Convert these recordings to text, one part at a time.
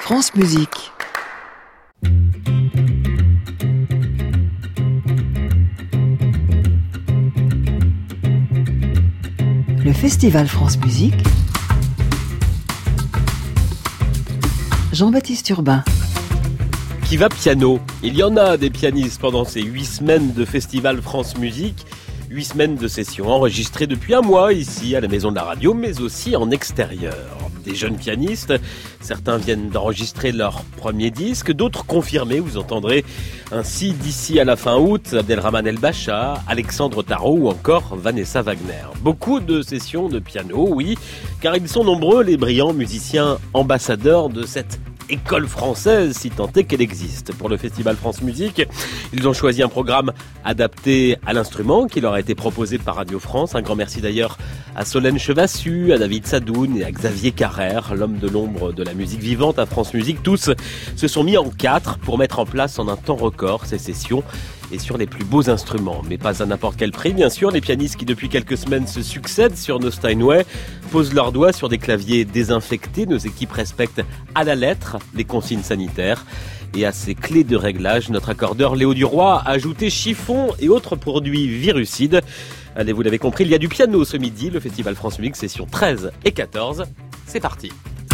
France Musique. Le Festival France Musique. Jean-Baptiste Urbain. Qui va piano? Il y en a des pianistes pendant ces 8 semaines de Festival France Musique. 8 semaines de sessions enregistrées depuis un mois ici à la Maison de la Radio, mais aussi en extérieur. Des jeunes pianistes, certains viennent d'enregistrer leur premier disque, d'autres confirmés. Vous entendrez ainsi d'ici à la fin août Abdelrahman El Bacha, Alexandre Tarot ou encore Vanessa Wagner. Beaucoup de sessions de piano, oui, car ils sont nombreux les brillants musiciens ambassadeurs de cette école française, si tant est qu'elle existe. Pour le Festival France Musique, ils ont choisi un programme adapté à l'instrument qui leur a été proposé par Radio France. Un grand merci d'ailleurs à Solène Chevassus, à David Sadoun et à Xavier Carrère, l'homme de l'ombre de la musique vivante à France Musique. Tous se sont mis en 4 pour mettre en place en un temps record ces sessions et sur les plus beaux instruments. Mais pas à n'importe quel prix, bien sûr. Les pianistes qui depuis quelques semaines se succèdent sur nos Steinway posent leurs doigts sur des claviers désinfectés. Nos équipes respectent à la lettre les consignes sanitaires. Et à ces clés de réglage, notre accordeur Léo Duroy a ajouté chiffon et autres produits virucides. Allez, vous l'avez compris, il y a du piano ce midi. Le Festival France Musique, session 13 et 14. C'est parti.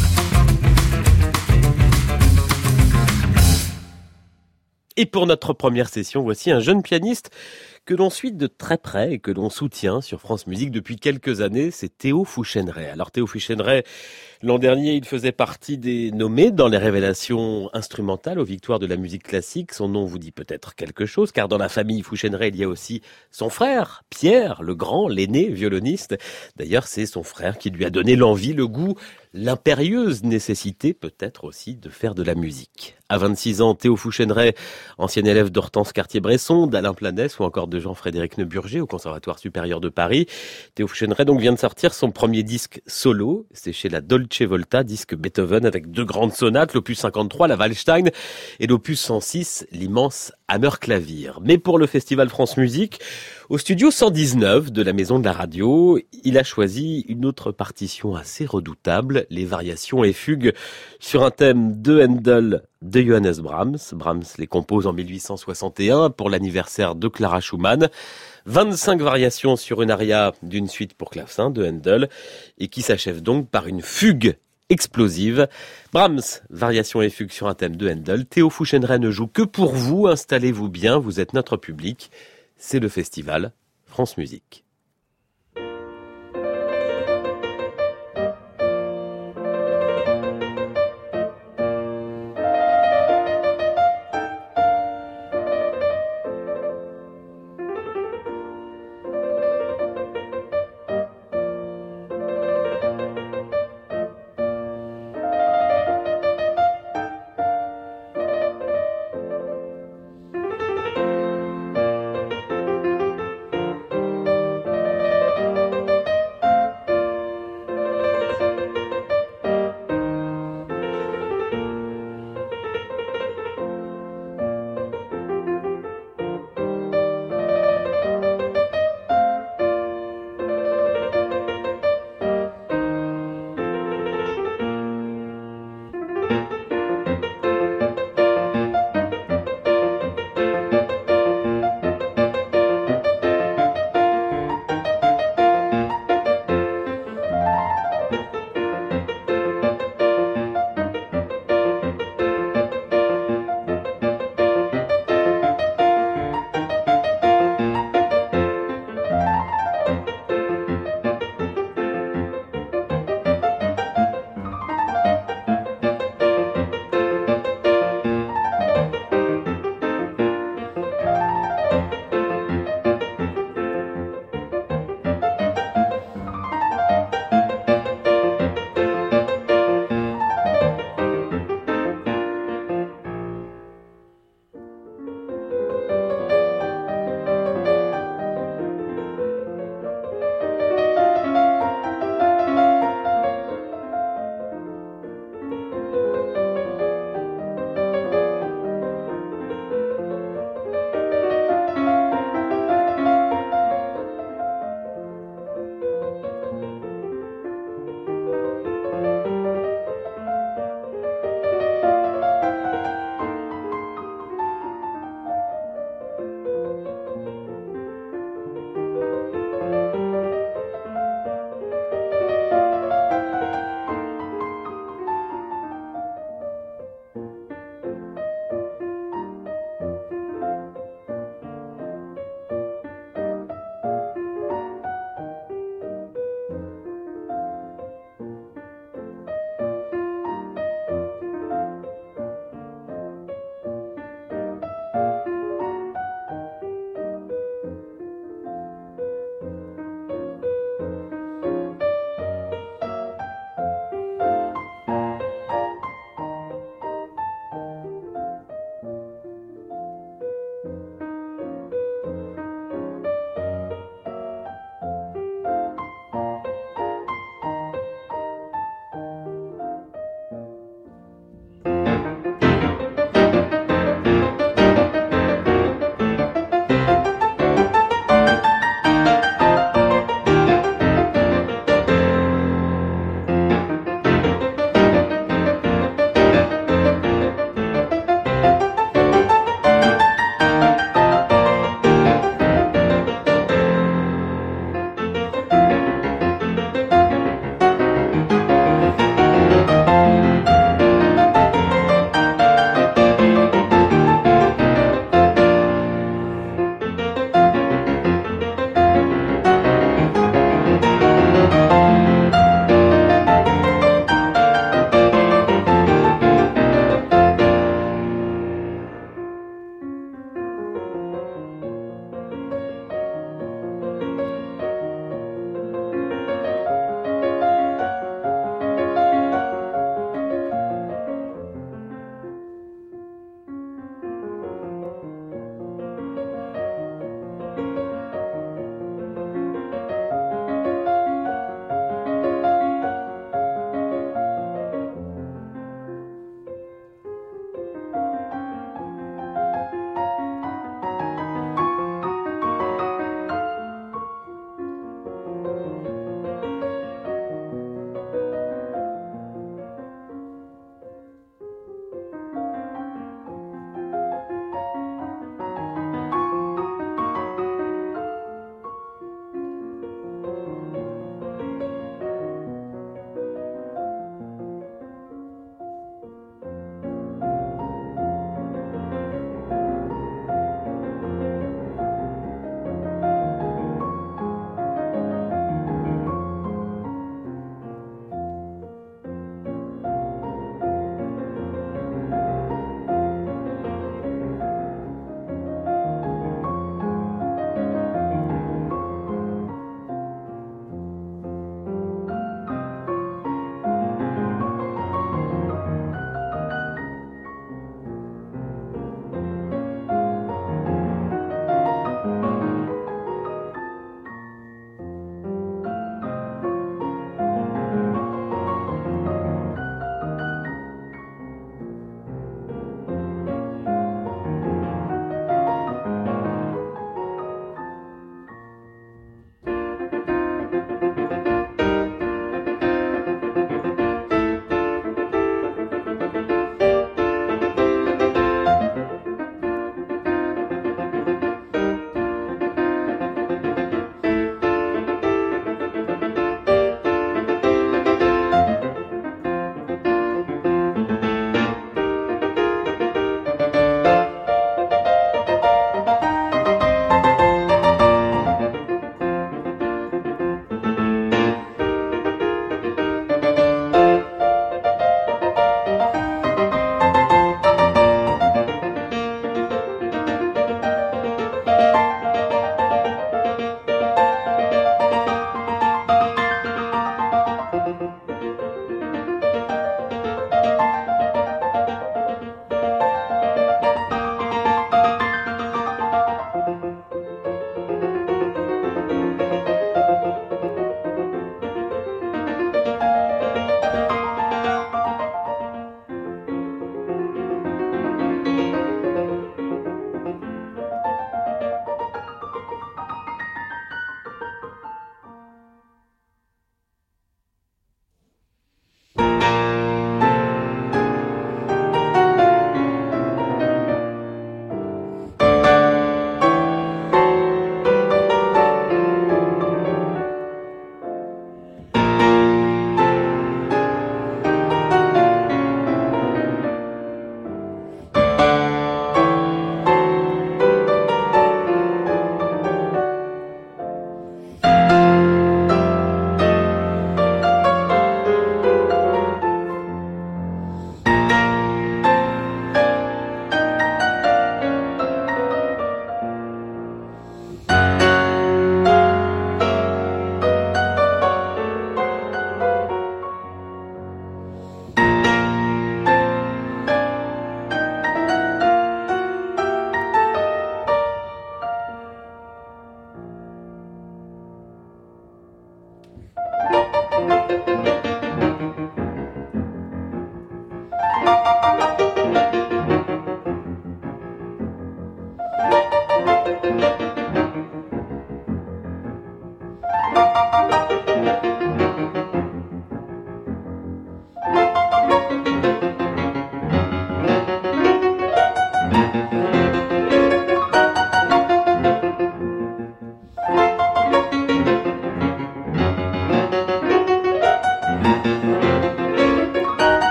Et pour notre première session, voici un jeune pianiste que l'on suit de très près et que l'on soutient sur France Musique depuis quelques années, c'est Théo Fouchenray. Alors Théo Fouchenray, l'an dernier, il faisait partie des nommés dans les révélations instrumentales aux victoires de la musique classique. Son nom vous dit peut-être quelque chose, car dans la famille Fouchenray, il y a aussi son frère, Pierre, le grand, l'aîné violoniste. D'ailleurs, c'est son frère qui lui a donné l'envie, le goût, l'impérieuse nécessité peut-être aussi de faire de la musique. À 26 ans, Théo Fouchenray, ancien élève d'Hortense Cartier-Bresson, d'Alain Planès ou encore de Jean-Frédéric Neuburger au Conservatoire supérieur de Paris. Théo Fouchenray donc vient de sortir son premier disque solo, c'est chez la Dolce Volta, disque Beethoven avec 2 grandes sonates, l'opus 53, la Waldstein, et l'opus 106, l'immense Hammerklavier. Mais pour le Festival France Musique, au studio 119 de la Maison de la Radio, il a choisi une autre partition assez redoutable, les variations et fugues sur un thème de Handel de Johannes Brahms. Brahms les compose en 1861 pour l'anniversaire de Clara Schumann. 25 variations sur une aria d'une suite pour clavecin de Handel et qui s'achève donc par une fugue explosive. Brahms, variation et fugue sur un thème de Handel. Théo Fouchenray ne joue que pour vous, installez-vous bien, vous êtes notre public. C'est le Festival France Musique.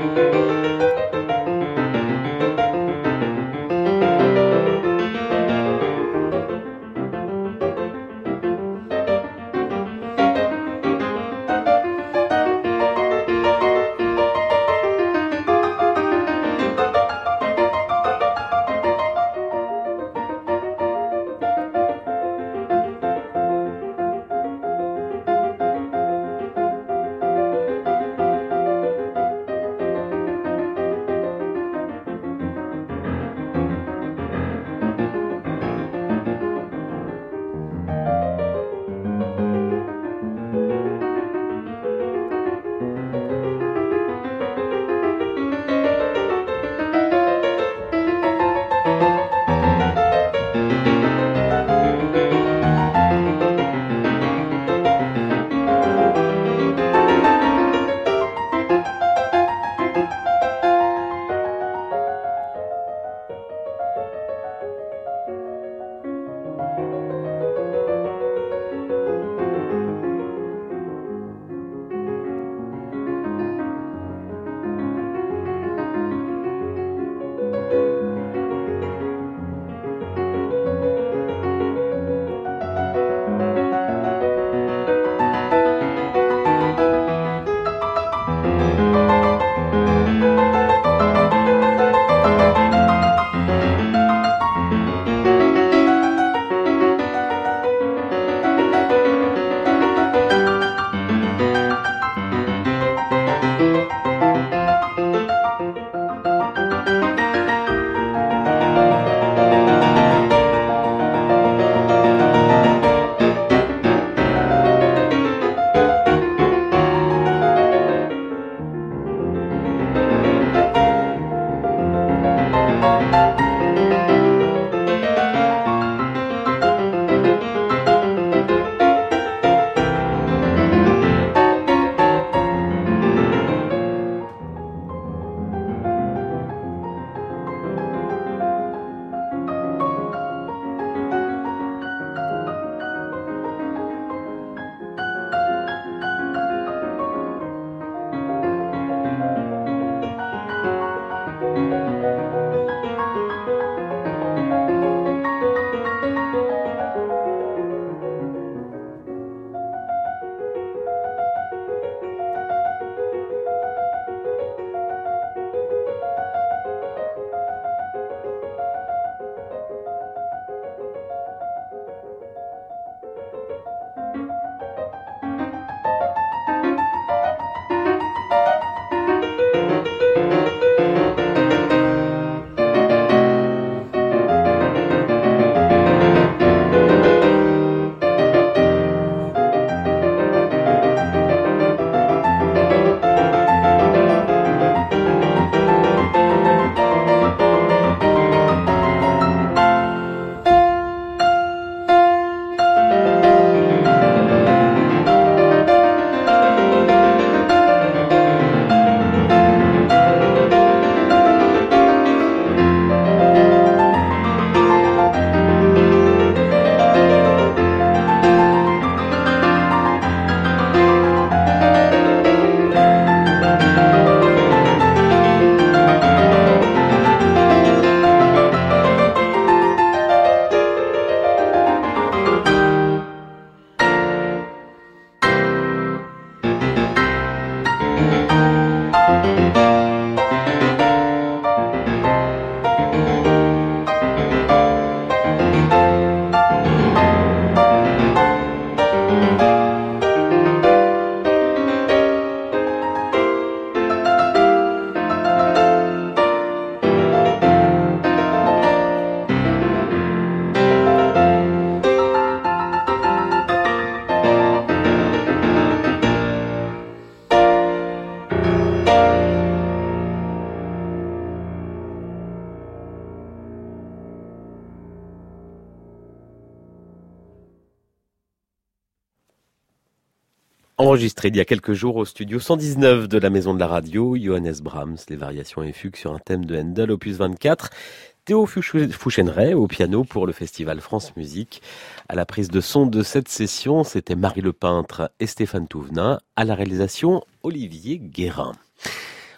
Enregistré il y a quelques jours au studio 119 de la Maison de la Radio, Johannes Brahms, les variations et fugues sur un thème de Handel, opus 24. Théo Fouchenray au piano pour le festival France Musique. À la prise de son de cette session, c'était Marie Le Peintre et Stéphane Touvenin. À la réalisation, Olivier Guérin.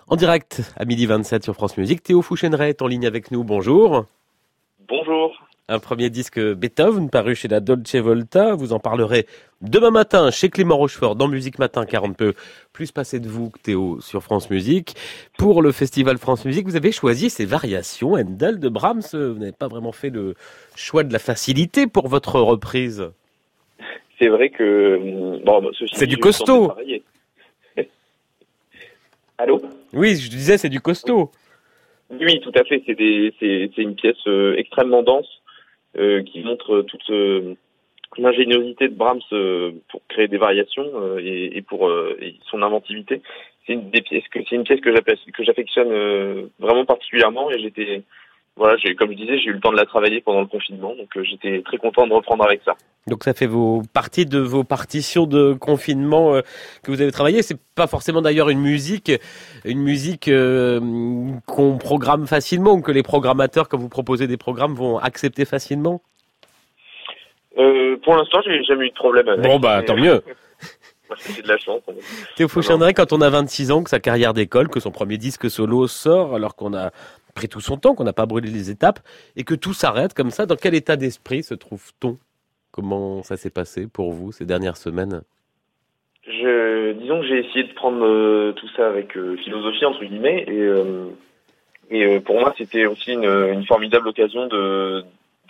En direct à 12h27 sur France Musique, Théo Fouchenray est en ligne avec nous. Bonjour. Bonjour. Un premier disque Beethoven paru chez la Dolce Volta. Vous en parlerez demain matin chez Clément Rochefort dans Musique Matin, car on ne peut plus passer de vous, Théo, sur France Musique. Pour le Festival France Musique, vous avez choisi ces variations Handel de Brahms. Vous n'avez pas vraiment fait le choix de la facilité pour votre reprise. C'est vrai que c'est du costaud. Allô ? Oui, je disais, c'est du costaud. Oui, tout à fait. C'est une pièce extrêmement dense qui montre toute l'ingéniosité de Brahms pour créer des variations et pour son inventivité. C'est une pièce que j'affectionne vraiment particulièrement, et comme je disais, j'ai eu le temps de la travailler pendant le confinement, donc j'étais très content de reprendre avec ça. Donc ça fait partie de vos partitions de confinement que vous avez travaillé. C'est pas forcément d'ailleurs une musique qu'on programme facilement, ou que les programmateurs, quand vous proposez des programmes, vont accepter facilement. Pour l'instant, j'ai jamais eu de problème avec. Bon tant mieux. C'est de la chance. Théo Fouchenray, quand on a 26 ans, que sa carrière d'école, que son premier disque solo sort, alors qu'on a pris tout son temps, qu'on n'a pas brûlé les étapes, et que tout s'arrête comme ça, dans quel état d'esprit se trouve-t-on ? Comment ça s'est passé pour vous ces dernières semaines ? Disons que j'ai essayé de prendre tout ça avec philosophie, entre guillemets, et pour moi c'était aussi une formidable occasion de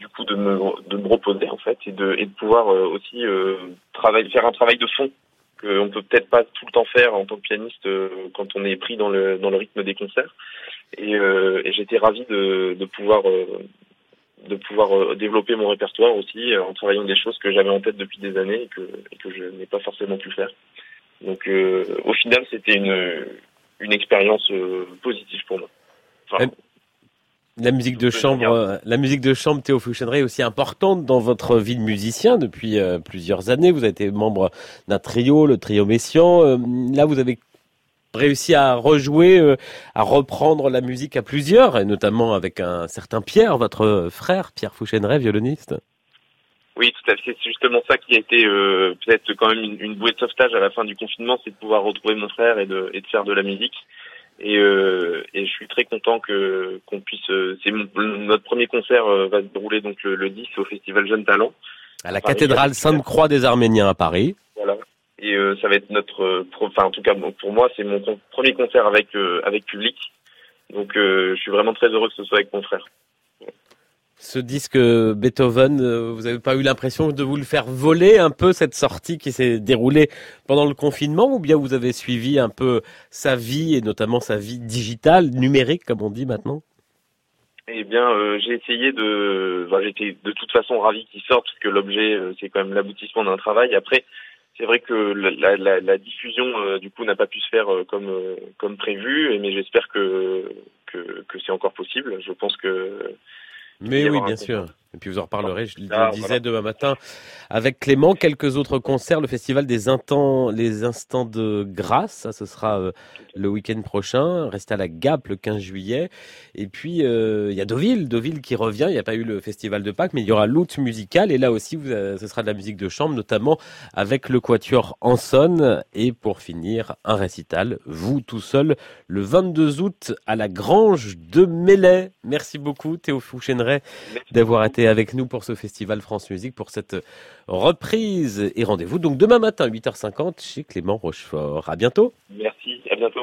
me reposer en fait, et de pouvoir aussi faire un travail de fond qu'on peut peut-être pas tout le temps faire en tant que pianiste quand on est pris dans le rythme des concerts, et j'étais ravi de pouvoir développer mon répertoire aussi en travaillant des choses que j'avais en tête depuis des années et que je n'ai pas forcément pu faire. Donc au final, c'était une expérience positive pour moi. Enfin, la musique de chambre, Théo Fouchenray, est aussi importante dans votre vie de musicien depuis plusieurs années. Vous avez été membre d'un trio, le trio Messiaen. Là, vous avez réussi à rejouer, à reprendre la musique à plusieurs, et notamment avec un certain Pierre, votre frère, Pierre Fouchenray, violoniste. Oui, tout à fait. C'est justement ça qui a été peut-être quand même une bouée de sauvetage à la fin du confinement, c'est de pouvoir retrouver mon frère et de faire de la musique. Et je suis très content qu'on puisse. Notre premier concert va se dérouler donc le 10 au Festival Jeunes Talents à la cathédrale Sainte-Croix des Arméniens à Paris. Voilà. Et ça va être en tout cas pour moi, c'est mon premier concert avec public. Donc je suis vraiment très heureux que ce soit avec mon frère. Ce disque Beethoven, vous n'avez pas eu l'impression de vous le faire voler un peu, cette sortie qui s'est déroulée pendant le confinement, ou bien vous avez suivi un peu sa vie, et notamment sa vie digitale, numérique comme on dit maintenant ? Eh bien, j'ai essayé j'étais de toute façon ravi qu'il sorte, parce que l'objet, c'est quand même l'aboutissement d'un travail. Après, c'est vrai que la diffusion, du coup, n'a pas pu se faire comme prévu, mais j'espère que c'est encore possible. Je pense que... Mais oui, bien sûr. Et puis vous en reparlerez, je le disais, demain matin avec Clément. Quelques autres concerts, le festival les Instants de Grâce, ça ce sera le week-end prochain. Restez à la Gap le 15 juillet. Et puis il y a Deauville qui revient. Il n'y a pas eu le festival de Pâques, mais il y aura l'Août musical. Et là aussi, ce sera de la musique de chambre, notamment avec le Quatuor Anson. Et pour finir, un récital, vous tout seul, le 22 août à la Grange de Melay. Merci beaucoup Théo Fouchenray d'avoir été avec nous pour ce festival France Musique, pour cette reprise. Et rendez-vous donc demain matin, 8h50, chez Clément Rochefort. À bientôt. Merci, à bientôt.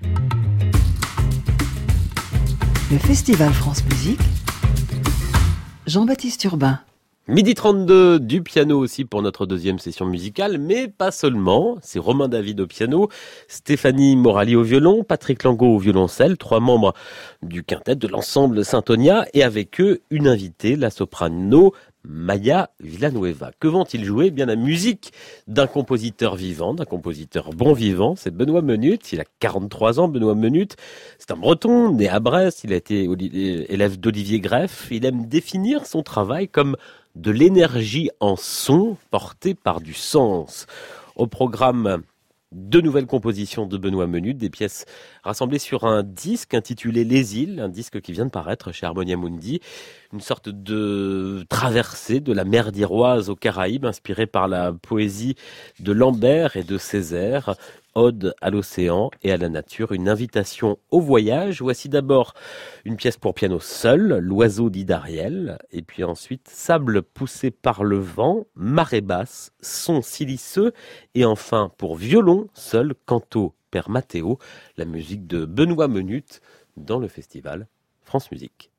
Le festival France Musique, Jean-Baptiste Urbain. 12h32, du piano aussi pour notre deuxième session musicale, mais pas seulement. C'est Romain David au piano, Stéphanie Morali au violon, Patrick Langot au violoncelle, 3 membres du quintet de l'ensemble Saint-Tonia, et avec eux, une invitée, la soprano Maya Villanueva. Que vont-ils jouer ? Eh bien, la musique d'un compositeur vivant, d'un compositeur bon vivant. C'est Benoît Menut. Il a 43 ans, Benoît Menut. C'est un Breton, né à Brest. Il a été élève d'Olivier Greff. Il aime définir son travail comme de l'énergie en son portée par du sens. Au programme, 2 nouvelles compositions de Benoît Menut, des pièces rassemblées sur un disque intitulé Les Îles, un disque qui vient de paraître chez Harmonia Mundi, une sorte de traversée de la mer d'Iroise aux Caraïbes, inspirée par la poésie de Lambert et de Césaire, ode à l'océan et à la nature, une invitation au voyage. Voici d'abord une pièce pour piano seul, L'oiseau dit d'Ariel, et puis ensuite Sable poussé par le vent, Marée basse, Son siliceux, et enfin pour violon seul, Canto per Matteo, la musique de Benoît Menut dans le festival France Musique.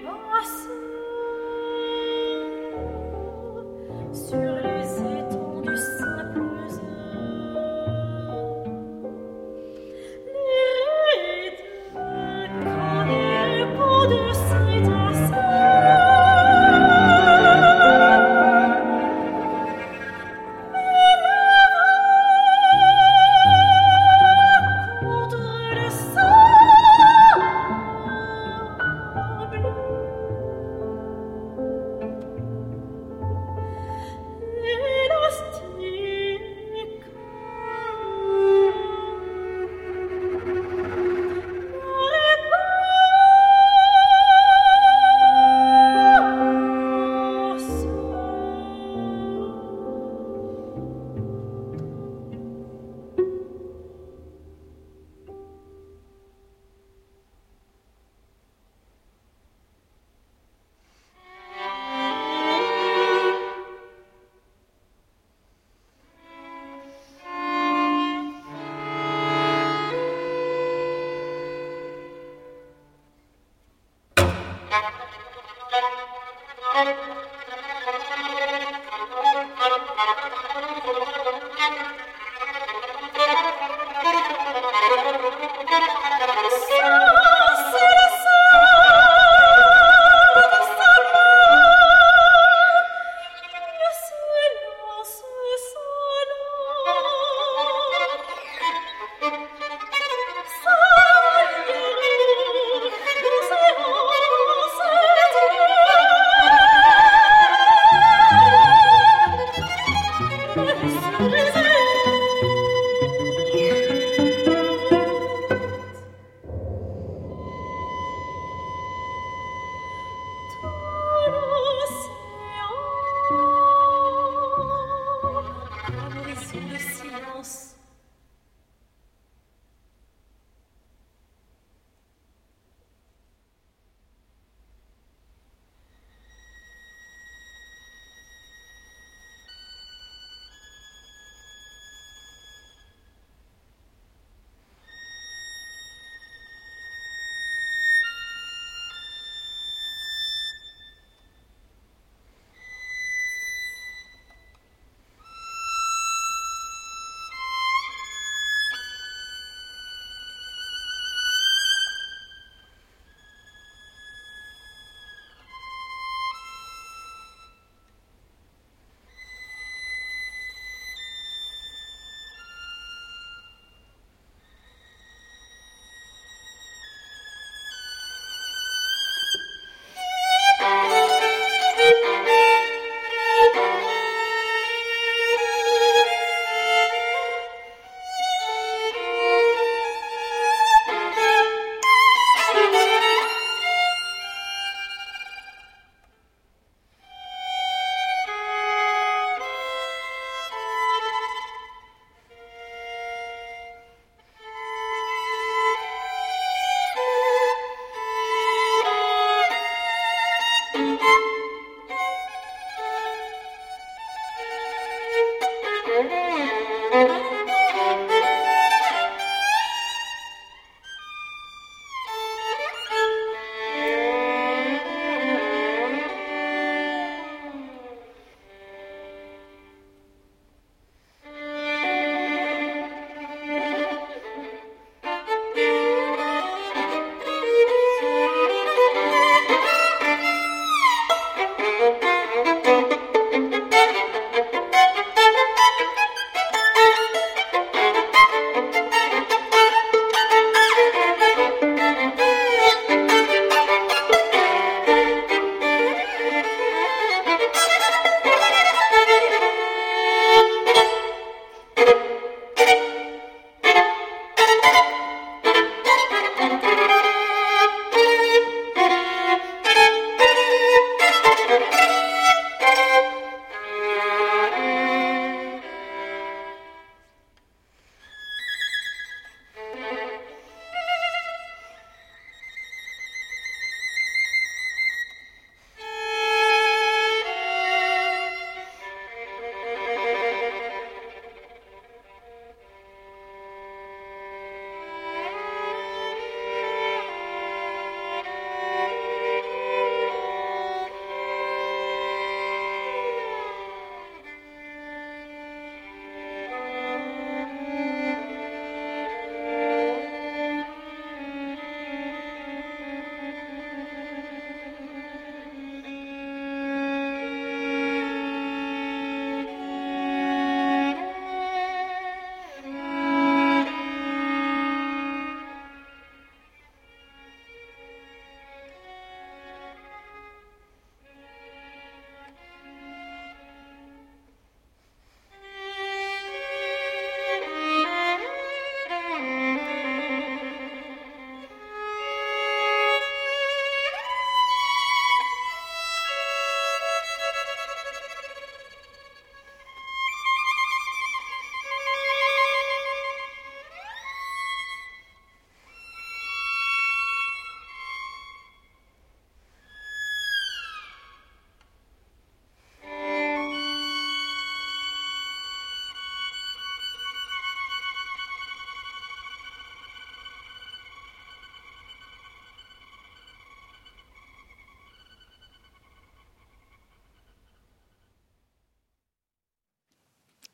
Et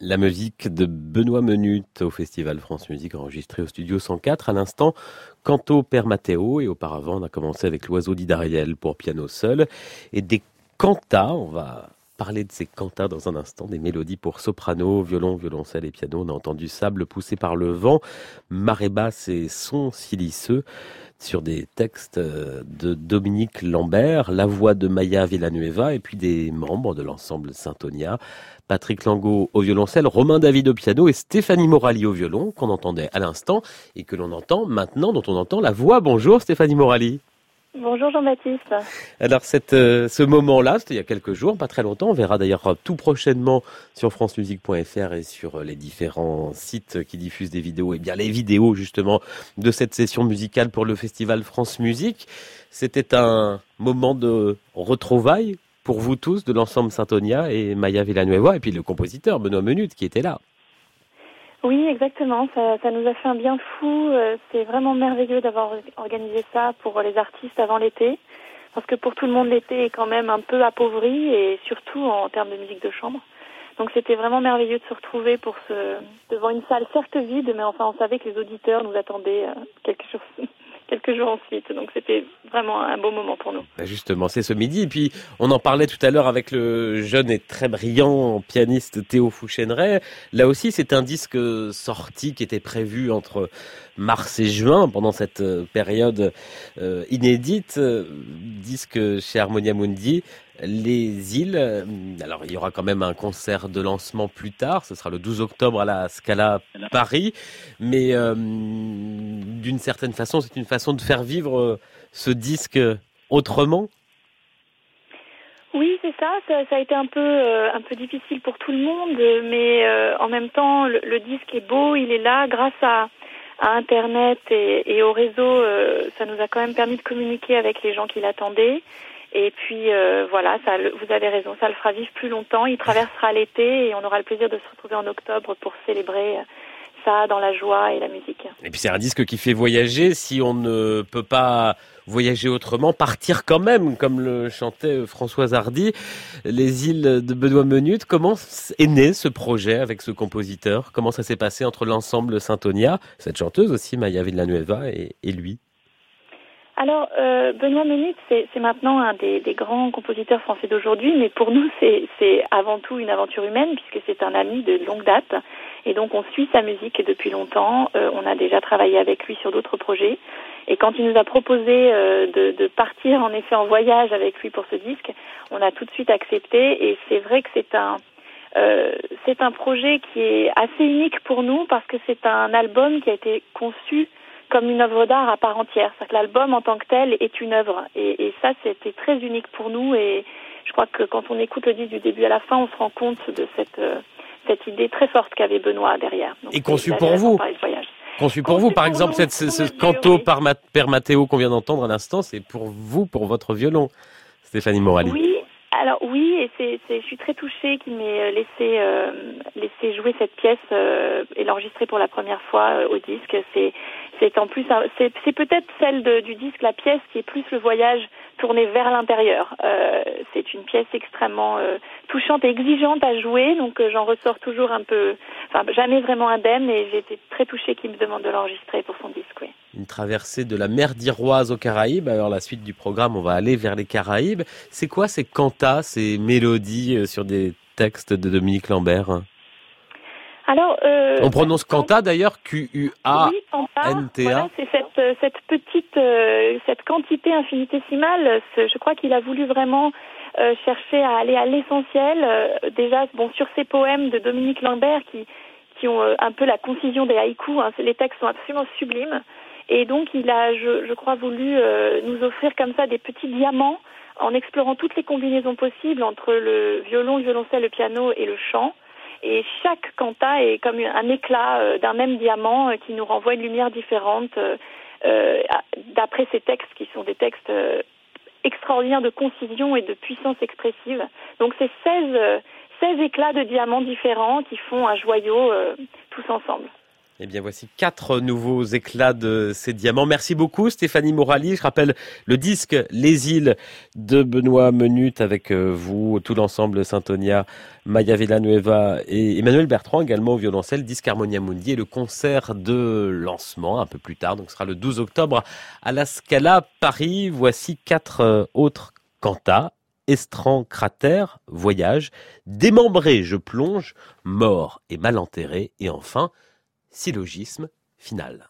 La musique de Benoît Menut au Festival France Musique, enregistrée au studio 104. À l'instant, Canto per Matteo, et auparavant on a commencé avec l'Oiseau d'Idariel pour piano seul. Et des cantas, on va parler de ces cantas dans un instant, des mélodies pour soprano, violon, violoncelle et piano. On a entendu Sable poussé par le vent, Marée basse et Son siliceux, sur des textes de Dominique Lambert, la voix de Maya Villanueva et puis des membres de l'ensemble Syntonia, Patrick Langot au violoncelle, Romain David au piano et Stéphanie Morali au violon, qu'on entendait à l'instant et que l'on entend maintenant, dont on entend la voix. Bonjour Stéphanie Morali. Bonjour Jean-Baptiste. Alors ce moment-là, c'était il y a quelques jours, pas très longtemps, on verra d'ailleurs tout prochainement sur francemusique.fr et sur les différents sites qui diffusent des vidéos, et bien les vidéos justement de cette session musicale pour le Festival France Musique. C'était un moment de retrouvailles pour vous tous de l'ensemble Syntonia et Maya Villanueva et puis le compositeur Benoît Menut qui était là. Oui, exactement. Ça nous a fait un bien fou. C'est vraiment merveilleux d'avoir organisé ça pour les artistes avant l'été. Parce que pour tout le monde, l'été est quand même un peu appauvri et surtout en termes de musique de chambre. Donc c'était vraiment merveilleux de se retrouver devant une salle certes vide, mais enfin on savait que les auditeurs nous attendaient quelques jours ensuite. Donc c'était vraiment un beau moment pour nous. Justement, c'est ce midi. Et puis, on en parlait tout à l'heure avec le jeune et très brillant pianiste Théo Fouchenray. Là aussi, c'est un disque sorti qui était prévu entre mars et juin, pendant cette période inédite. Disque chez Harmonia Mundi. Les îles, alors il y aura quand même un concert de lancement plus tard, ce sera le 12 octobre à la Scala Paris, mais d'une certaine façon, c'est une façon de faire vivre ce disque autrement. Oui, c'est ça. Ça a été un peu difficile pour tout le monde, mais en même temps, le disque est beau, il est là grâce à Internet et au réseau. Ça nous a quand même permis de communiquer avec les gens qui l'attendaient. Et puis voilà, vous avez raison, ça le fera vivre plus longtemps. Il traversera l'été et on aura le plaisir de se retrouver en octobre pour célébrer ça dans la joie et la musique. Et puis c'est un disque qui fait voyager. Si on ne peut pas voyager autrement, partir quand même, comme le chantait Françoise Hardy. Les îles de Benoît Menut. Comment est né ce projet avec ce compositeur? Comment ça s'est passé entre l'ensemble Syntonia, cette chanteuse aussi, Maya Villanueva, et lui? Alors, Benoît Menut, c'est maintenant un des grands compositeurs français d'aujourd'hui, mais pour nous, c'est avant tout une aventure humaine, puisque c'est un ami de longue date, et donc on suit sa musique depuis longtemps. On a déjà travaillé avec lui sur d'autres projets, et quand il nous a proposé de partir en effet en voyage avec lui pour ce disque, on a tout de suite accepté, et c'est vrai que c'est un projet qui est assez unique pour nous, parce que c'est un album qui a été conçu comme une œuvre d'art à part entière. C'est-à-dire que l'album en tant que tel est une œuvre. Et ça, c'était très unique pour nous. Et je crois que quand on écoute le disque du début à la fin, on se rend compte de cette idée très forte qu'avait Benoît derrière. Donc, et conçu pour vous. Conçu pour vous. Par exemple, ce canto per Matteo qu'on vient d'entendre à l'instant, c'est pour vous, pour votre violon, Stéphanie Morali. Oui. Alors oui, et je suis très touchée qu'il m'ait laissé jouer cette pièce et l'enregistrer pour la première fois au disque. C'est en plus, c'est peut-être celle du disque, la pièce qui est plus le voyage tourné vers l'intérieur. C'est une pièce extrêmement touchante et exigeante à jouer, donc j'en ressors toujours jamais vraiment indemne, et j'ai été très touchée qu'il me demande de l'enregistrer pour son disque. Oui. Une traversée de la mer d'Iroise aux Caraïbes. Alors la suite du programme, on va aller vers les Caraïbes. C'est quoi ces cantas, ces mélodies sur des textes de Dominique Lambert? Alors, on prononce canta d'ailleurs, Q-U-A-N-T-A. Oui, voilà, c'est cette petite, cette quantité infinitésimale. Je crois qu'il a voulu vraiment chercher à aller à l'essentiel. Déjà, sur ces poèmes de Dominique Lambert qui ont un peu la concision des haïkus. Les textes sont absolument sublimes. Et donc, il a, je crois, voulu nous offrir comme ça des petits diamants en explorant toutes les combinaisons possibles entre le violon, le violoncelle, le piano et le chant. Et chaque canta est comme un éclat d'un même diamant qui nous renvoie une lumière différente d'après ces textes qui sont des textes extraordinaires de concision et de puissance expressive. Donc c'est 16 éclats de diamants différents qui font un joyau tous ensemble. Eh bien, voici 4 nouveaux éclats de ces diamants. Merci beaucoup, Stéphanie Morali. Je rappelle le disque Les Îles de Benoît Menut avec vous, tout l'ensemble Saint-Onia, Maya Villanueva et Emmanuel Bertrand également au violoncelle, disque Harmonia Mundi et le concert de lancement un peu plus tard. Donc, ce sera le 12 octobre à la Scala Paris. Voici 4 autres cantats. Estran cratère, voyage, démembré, je plonge, mort et mal enterré, et enfin, syllogisme final.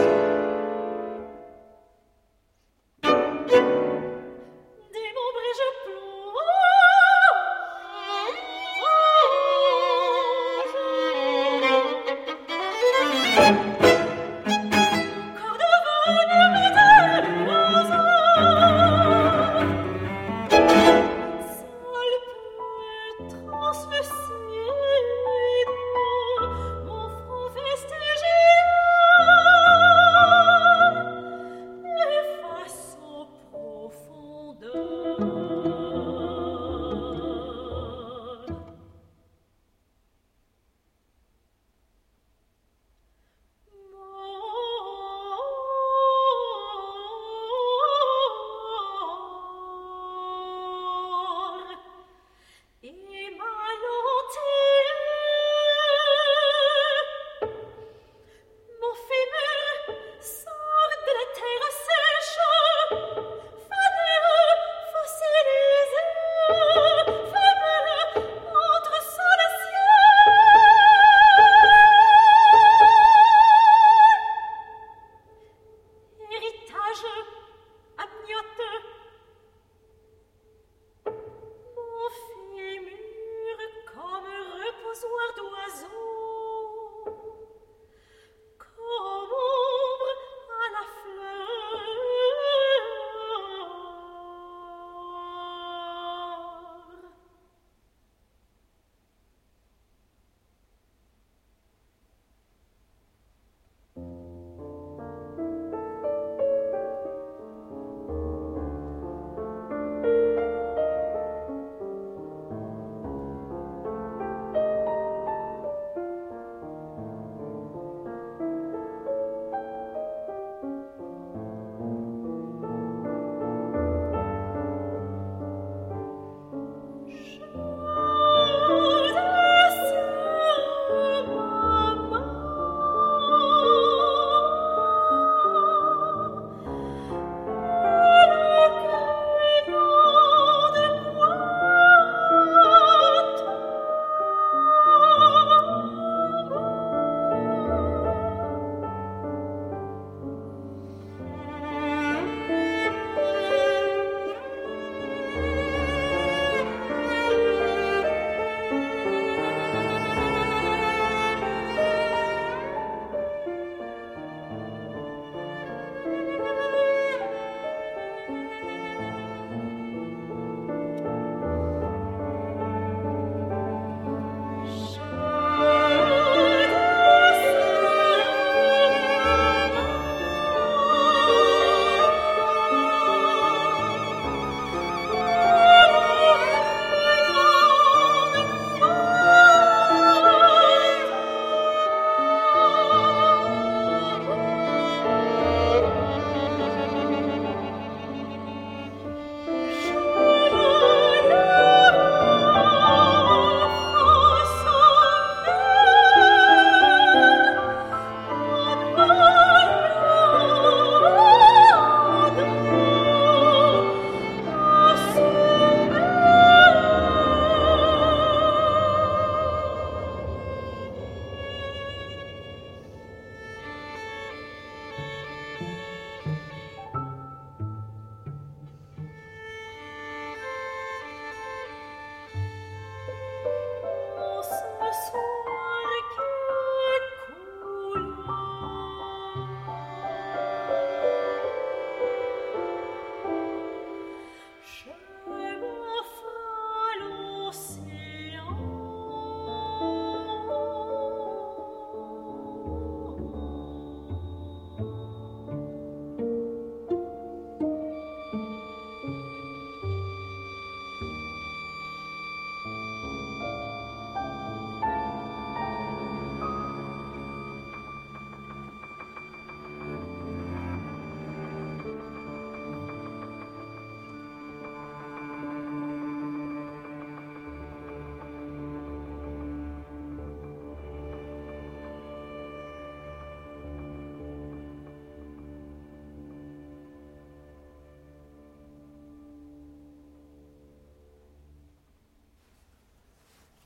Démembré, je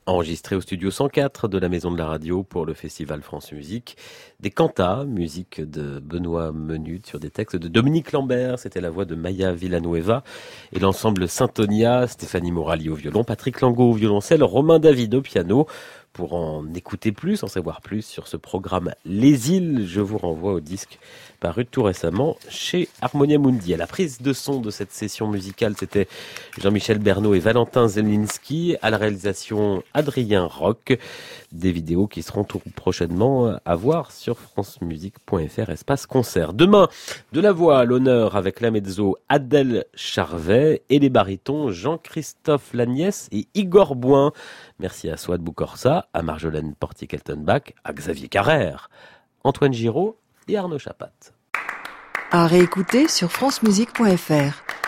enregistré au studio 104 de la Maison de la Radio pour le Festival France Musique. Des cantats, musique de Benoît Menut sur des textes de Dominique Lambert, c'était la voix de Maya Villanueva et l'ensemble Saint-Tonia, Stéphanie Morali au violon, Patrick Langot au violoncelle, Romain David au piano. Pour en écouter plus, en savoir plus sur ce programme Les Îles, je vous renvoie au disque paru tout récemment chez Harmonia Mundi. À la prise de son de cette session musicale, c'était Jean-Michel Bernot et Valentin Zelinski. À la réalisation, Adrien Roch. Des vidéos qui seront tout prochainement à voir sur francemusique.fr espace concert. Demain, de la voix à l'honneur avec la mezzo Adèle Charvet et les barytons Jean-Christophe Lagnès et Igor Bouin. Merci à Souad Boukorsa, à Marjolaine Portier-Keltenbach, à Xavier Carrère, Antoine Giraud et Arnaud Chapat. À réécouter sur francemusique.fr.